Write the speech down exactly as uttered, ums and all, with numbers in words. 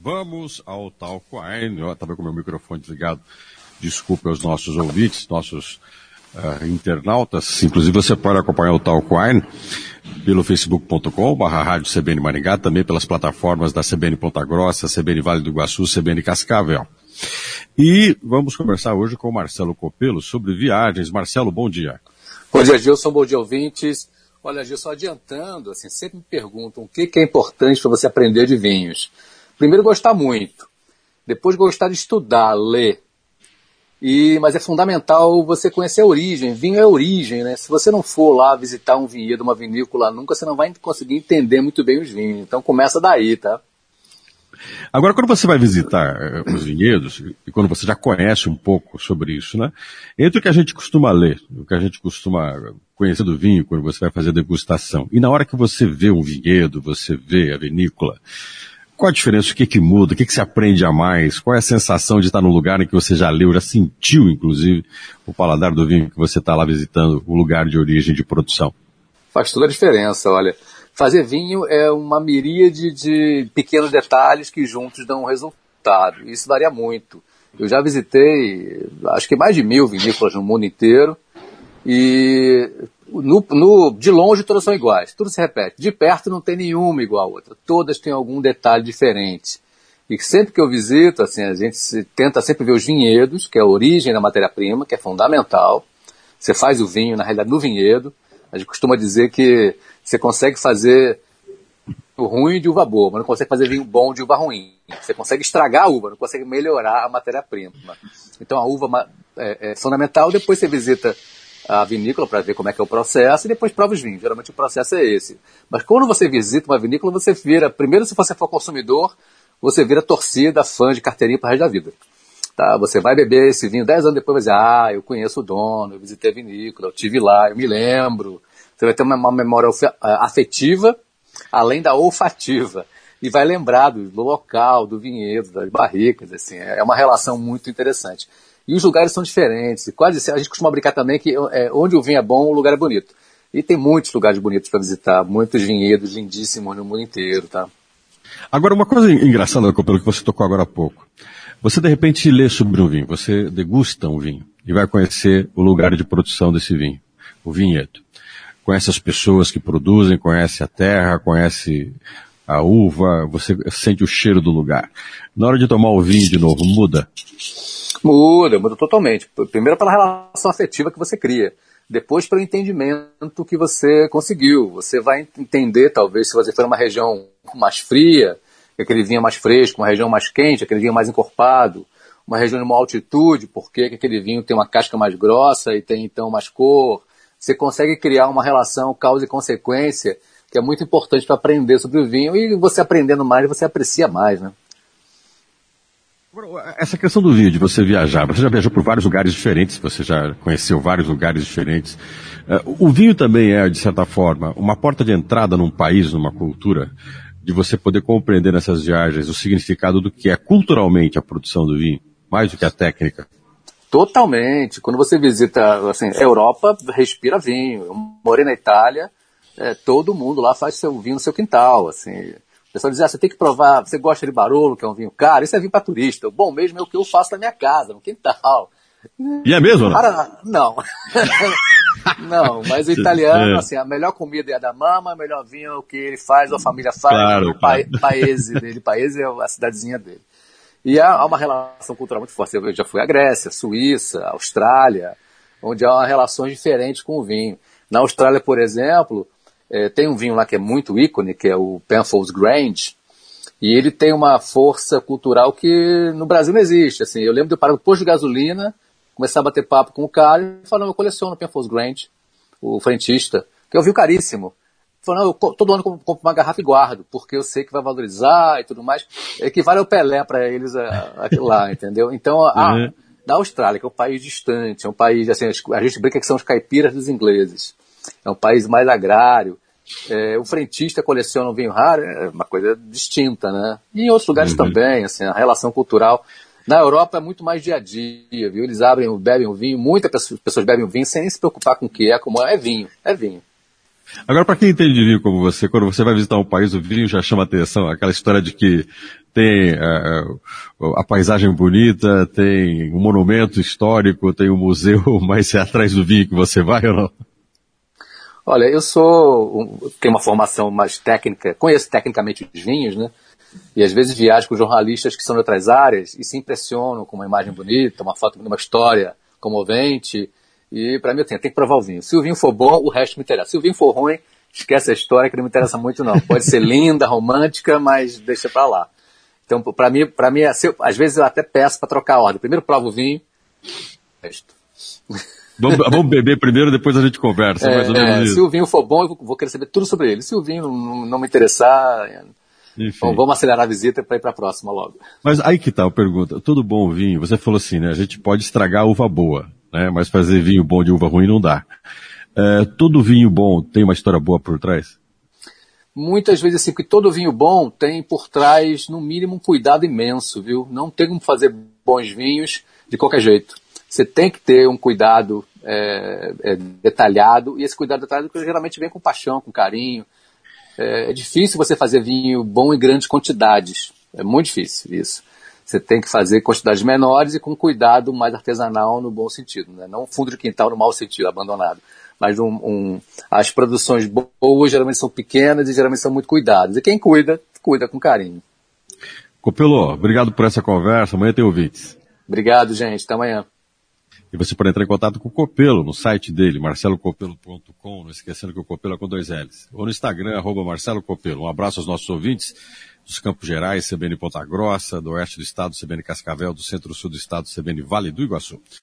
Vamos ao Talk Wine. Eu estava com o meu microfone desligado. Desculpe aos nossos ouvintes, nossos uh, internautas. Inclusive você pode acompanhar o Talk Wine pelo facebook ponto com barra rádio C B N Maringá, também pelas plataformas da C B N Ponta Grossa, C B N Vale do Iguaçu, C B N Cascavel. E vamos conversar hoje com o Marcelo Copelo sobre viagens. Marcelo, bom dia. Bom dia, Gilson. Bom dia, ouvintes. Olha, Gilson, adiantando, assim, sempre me perguntam o que, que é importante para você aprender de vinhos. Primeiro, gostar muito. Depois, gostar de estudar, ler. E, mas é fundamental você conhecer a origem. Vinho é origem, né? Se você não for lá visitar um vinhedo, uma vinícola nunca, você não vai conseguir entender muito bem os vinhos. Então, começa daí, tá? Agora, quando você vai visitar os vinhedos, e quando você já conhece um pouco sobre isso, né? Entre o que a gente costuma ler, o que a gente costuma conhecer do vinho, quando você vai fazer a degustação, e na hora que você vê um vinhedo, você vê a vinícola, qual a diferença? O que que muda? O que que se aprende a mais? Qual é a sensação de estar num lugar em que você já leu, já sentiu, inclusive, o paladar do vinho que você está lá visitando, o lugar de origem, de produção? Faz toda a diferença, olha. Fazer vinho é uma miríade de pequenos detalhes que juntos dão um resultado. Isso varia muito. Eu já visitei, acho que mais de mil vinícolas no mundo inteiro, e no, no, de longe todas são iguais, tudo se repete. De perto não tem nenhuma igual a outra, todas têm algum detalhe diferente. E sempre que eu visito, assim, a gente tenta sempre ver os vinhedos, que é a origem da matéria-prima, que é fundamental. Você faz o vinho, na realidade, no vinhedo. A gente costuma dizer que você consegue fazer o ruim de uva boa, mas não consegue fazer vinho bom de uva ruim. Você consegue estragar a uva, não consegue melhorar a matéria-prima. Então a uva é, é fundamental. Depois você visita a vinícola para ver como é que é o processo e depois prova os vinhos. Geralmente o processo é esse. Mas quando você visita uma vinícola, você vira, primeiro se você for consumidor, você vira torcida, fã de carteirinha para o resto da vida. Tá? Você vai beber esse vinho dez anos depois, vai dizer, ah, eu conheço o dono, eu visitei a vinícola, eu estive lá, eu me lembro. Você vai ter uma, uma memória afetiva, além da olfativa. E vai lembrar do, do local, do vinhedo, das barricas, assim. É uma relação muito interessante. E os lugares são diferentes. Quase, a gente costuma brincar também que é, onde o vinho é bom, o lugar é bonito. E tem muitos lugares bonitos para visitar, muitos vinhedos lindíssimos no mundo inteiro, tá? Agora, uma coisa engraçada, pelo que você tocou agora há pouco. Você, de repente, lê sobre um vinho, você degusta um vinho e vai conhecer o lugar de produção desse vinho, o vinhedo. Conhece as pessoas que produzem, conhece a terra, conhece a uva, você sente o cheiro do lugar. Na hora de tomar o vinho de novo, muda? Muda, muda totalmente. Primeiro pela relação afetiva que você cria. Depois pelo entendimento que você conseguiu. Você vai entender, talvez, se você for numa região mais fria, aquele vinho é mais fresco, uma região mais quente, aquele vinho é mais encorpado, uma região de uma altitude, porque aquele vinho tem uma casca mais grossa e tem, então, mais cor. Você consegue criar uma relação causa e consequência que é muito importante para aprender sobre o vinho, e você aprendendo mais, você aprecia mais, né? Essa questão do vinho, de você viajar, você já viajou por vários lugares diferentes, você já conheceu vários lugares diferentes. O vinho também é, de certa forma, uma porta de entrada num país, numa cultura, de você poder compreender nessas viagens o significado do que é culturalmente a produção do vinho, mais do que a técnica. Totalmente. Quando você visita, assim, a Europa, respira vinho. Eu morei na Itália, é, todo mundo lá faz seu vinho no seu quintal, assim. O pessoal diz, ah, você tem que provar, você gosta de Barolo, que é um vinho caro, isso é vinho para turista. O bom mesmo é o que eu faço na minha casa, no quintal. E é mesmo, não? Para, não. Não, mas o italiano, assim, a melhor comida é a da mama, o melhor vinho é o que ele faz, ou a família faz, claro, o pa- paese dele. Paese é a cidadezinha dele. E há uma relação cultural muito forte. Eu já fui à Grécia, Suíça, Austrália, onde há relações diferentes com o vinho. Na Austrália, por exemplo, é, tem um vinho lá que é muito ícone, que é o Penfolds Grange, e ele tem uma força cultural que no Brasil não existe. Assim, eu lembro de eu parar no posto de gasolina, começar a bater papo com o cara e falar, eu coleciono o Penfolds Grange, o frentista, que é um vinho caríssimo. Falando, eu todo ano compro uma garrafa e guardo, porque eu sei que vai valorizar e tudo mais. Equivale ao Pelé para eles aquilo lá, entendeu? Então, a, uhum. Na Austrália, que é um país distante, é um país, assim, a gente brinca que são os caipiras dos ingleses. É um país mais agrário. É, o frentista coleciona um vinho raro, é uma coisa distinta, né? E em outros lugares uhum. também, assim, a relação cultural. Na Europa é muito mais dia a dia, viu? Eles abrem, bebem o vinho, muitas pessoas bebem o vinho sem se preocupar com o que é, como é, é vinho, é vinho. Agora, para quem entende de vinho como você, quando você vai visitar um país, o vinho já chama atenção. Aquela história de que tem uh, a paisagem bonita, tem um monumento histórico, tem um museu, mas é atrás do vinho que você vai ou não? Olha, eu sou, um, tenho uma formação mais técnica, conheço tecnicamente os vinhos, né? E às vezes viajo com jornalistas que são de outras áreas e se impressionam com uma imagem bonita, uma foto, uma história comovente. E para mim eu tenho, tem que provar o vinho. Se o vinho for bom, o resto me interessa. Se o vinho for ruim, esquece a história que não me interessa muito não. Pode ser linda, romântica, mas deixa pra lá. Então, para mim, para mim, às vezes eu até peço para trocar a ordem. Primeiro provo o vinho, o resto. Vamos, vamos beber primeiro, depois a gente conversa. É, mais ou menos é, isso. Se o vinho for bom, eu vou querer saber tudo sobre ele. Se o vinho não, não me interessar, bom, vamos acelerar a visita para ir para a próxima logo. Mas aí que tá a pergunta. Todo bom vinho, você falou assim, né? A gente pode estragar a uva boa, né? Mas fazer vinho bom de uva ruim não dá. É, todo vinho bom tem uma história boa por trás? Muitas vezes, assim, porque todo vinho bom tem por trás, no mínimo, um cuidado imenso, viu? Não tem como fazer bons vinhos de qualquer jeito. Você tem que ter um cuidado é, é, detalhado, e esse cuidado detalhado geralmente vem com paixão, com carinho. É, é difícil você fazer vinho bom em grandes quantidades. É muito difícil isso. Você tem que fazer quantidades menores e com cuidado mais artesanal no bom sentido, né? Não fundo de quintal no mau sentido, abandonado. Mas um, um, as produções boas geralmente são pequenas e geralmente são muito cuidadas. E quem cuida, cuida com carinho. Copelo, obrigado por essa conversa. Amanhã tem ouvintes. Obrigado, gente. Até amanhã. E você pode entrar em contato com o Copelo no site dele, marcelo copelo ponto com, não esquecendo que o Copelo é com dois L's. Ou no Instagram, arroba Marcelo Copelo. Um abraço aos nossos ouvintes dos Campos Gerais, C B N Ponta Grossa, do oeste do estado, C B N Cascavel, do centro-sul do estado, C B N Vale do Iguaçu.